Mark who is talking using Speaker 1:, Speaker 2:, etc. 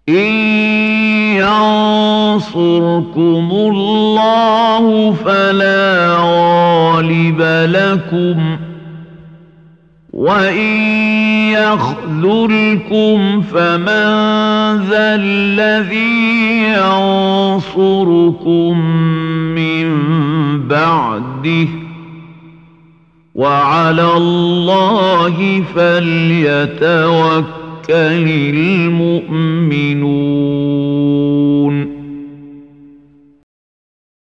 Speaker 1: إن ينصركم الله فلا غالب لكم وإن يخذلكم فمن ذا الذي ينصركم من بعده وعلى الله فليتوكل المؤمنون